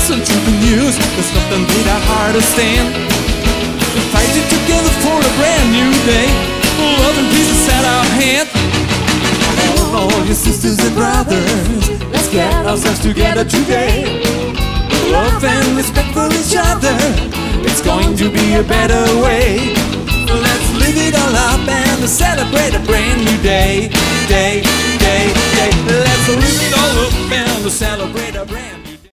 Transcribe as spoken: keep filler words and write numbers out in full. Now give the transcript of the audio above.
listen to the news. There's nothing that hard to stand. We're fighting together for a brand new day. Love and peace is at our hand. Oh, all your sisters and brothers, let's get ourselves together today. Love and respect for each other, it's going to be a better way. Let's live it all up and celebrate a brand new day, day.